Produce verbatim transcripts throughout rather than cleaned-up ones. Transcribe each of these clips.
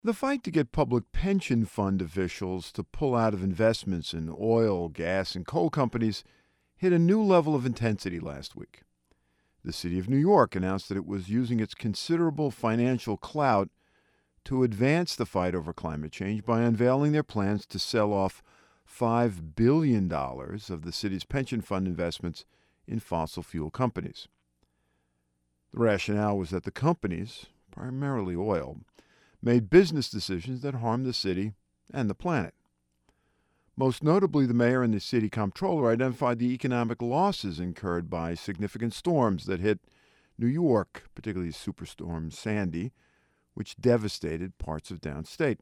The fight to get public pension fund officials to pull out of investments in oil, gas, and coal companies hit a new level of intensity last week. The city of New York announced that it was using its considerable financial clout to advance the fight over climate change by unveiling their plans to sell off five billion dollars of the city's pension fund investments in fossil fuel companies. The rationale was that the companies, primarily oil, made business decisions that harmed the city and the planet. Most notably, the mayor and the city comptroller identified the economic losses incurred by significant storms that hit New York, particularly Superstorm Sandy, which devastated parts of downstate.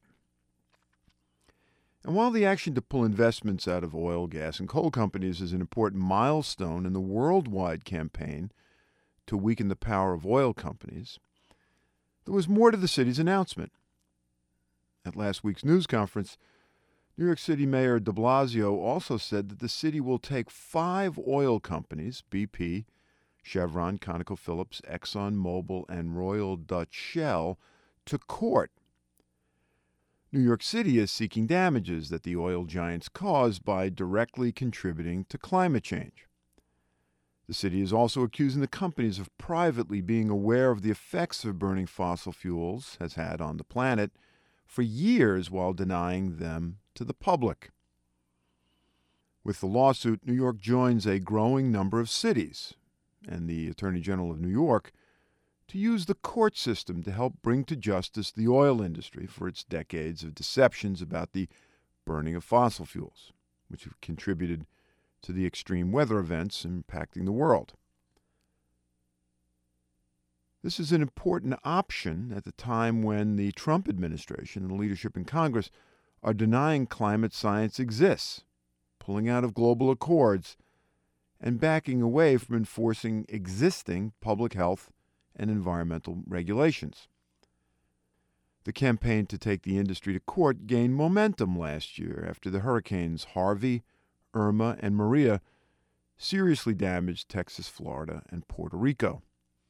And while the action to pull investments out of oil, gas, and coal companies is an important milestone in the worldwide campaign to weaken the power of oil companies, there was more to the city's announcement. At last week's news conference, New York City Mayor de Blasio also said that the city will take five oil companies, B P, Chevron, ConocoPhillips, ExxonMobil, and Royal Dutch Shell, to court. New York City is seeking damages that the oil giants caused by directly contributing to climate change. The city is also accusing the companies of privately being aware of the effects of burning fossil fuels has had on the planet for years while denying them to the public. With the lawsuit, New York joins a growing number of cities and the Attorney General of New York to use the court system to help bring to justice the oil industry for its decades of deceptions about the burning of fossil fuels, which have contributed to the extreme weather events impacting the world. This is an important option at the time when the Trump administration and leadership in Congress are denying climate science exists, pulling out of global accords, and backing away from enforcing existing public health and environmental regulations. The campaign to take the industry to court gained momentum last year after the hurricanes Harvey, Irma, and Maria seriously damaged Texas, Florida, and Puerto Rico.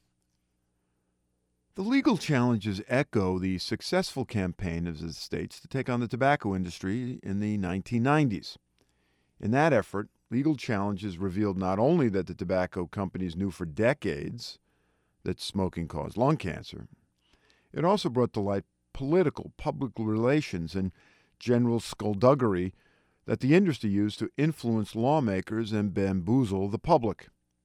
The legal challenges echo the successful campaign of the states to take on the tobacco industry in the nineteen nineties. In that effort, legal challenges revealed not only that the tobacco companies knew for decades that smoking caused lung cancer, it also brought to light political, public relations, and general skullduggery that the industry used to influence lawmakers and bamboozle the public.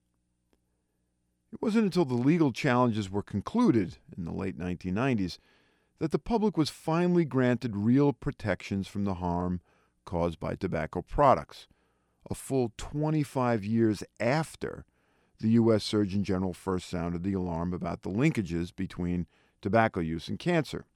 It wasn't until the legal challenges were concluded in the late nineteen nineties that the public was finally granted real protections from the harm caused by tobacco products, a full twenty-five years after the U S Surgeon General first sounded the alarm about the linkages between tobacco use and cancer.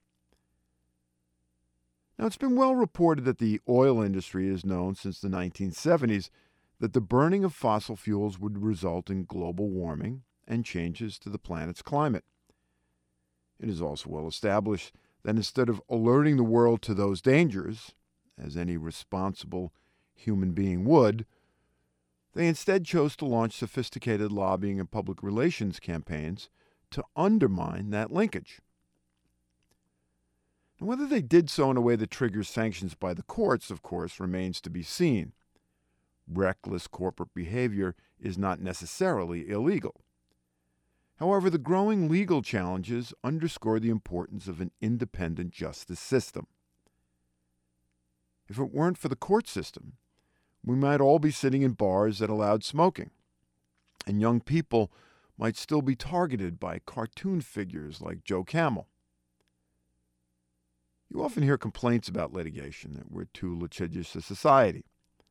Now, it's been well reported that the oil industry has known since the nineteen seventies that the burning of fossil fuels would result in global warming and changes to the planet's climate. It is also well established that instead of alerting the world to those dangers, as any responsible human being would, they instead chose to launch sophisticated lobbying and public relations campaigns to undermine that linkage. And whether they did so in a way that triggers sanctions by the courts, of course, remains to be seen. Reckless corporate behavior is not necessarily illegal. However, the growing legal challenges underscore the importance of an independent justice system. If it weren't for the court system, we might all be sitting in bars that allowed smoking, and young people might still be targeted by cartoon figures like Joe Camel. You often hear complaints about litigation, that we're too litigious a society.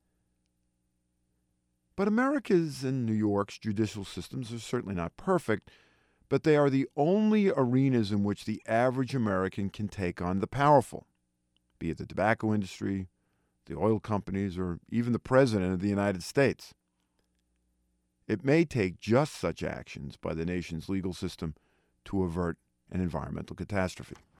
But America's and New York's judicial systems are certainly not perfect, but they are the only arenas in which the average American can take on the powerful, be it the tobacco industry, the oil companies, or even the President of the United States. It may take just such actions by the nation's legal system to avert an environmental catastrophe.